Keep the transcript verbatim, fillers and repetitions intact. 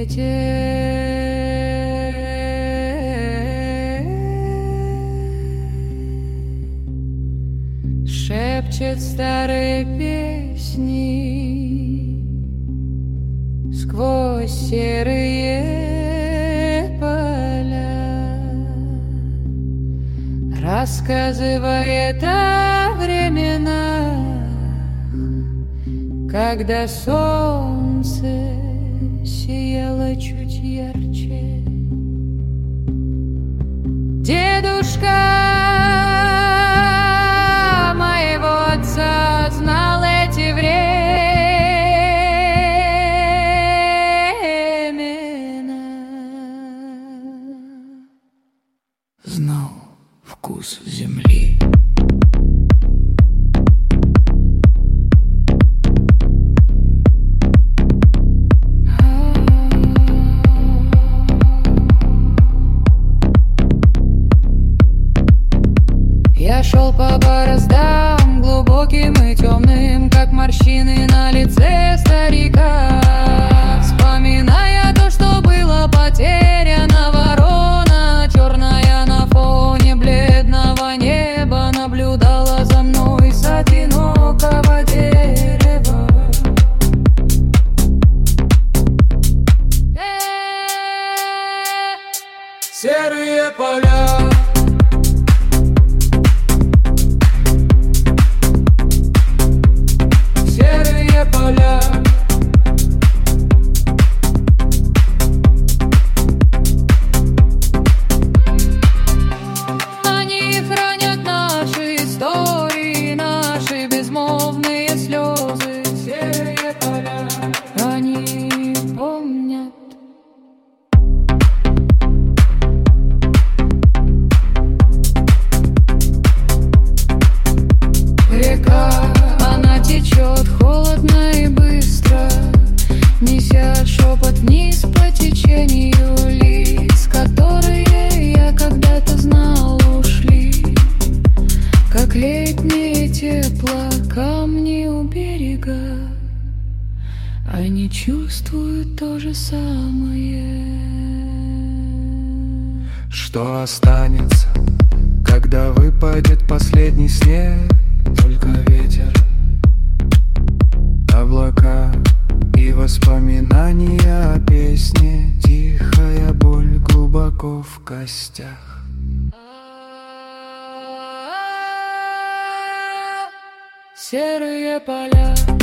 ветер шепчет старые песни сквозь серые поля, рассказывает о временах, когда солнце сияло чуть ярче. Дедушка моего отца знал эти времена, знал вкус земли. Я шел по бороздам глубоким и темным, как морщины на лице старика, вспоминая то, что было потеряно. Ворона черная на фоне бледного неба наблюдала за мной с одинокого дерева. Серые поля, они хранят наши истории, наши безмолвные слезы. серые поля, Они помнят. Река, она течет холодно и быстро, неся шепот вниз по течению лиц, которые я когда-то знал, ушли, как летнее тепло, камни у берега. Они чувствуют то же самое. что останется, когда выпадет последний снег? Только ветер, облака и воспоминания о песне, тихая боль глубоко в костях. Серые поля.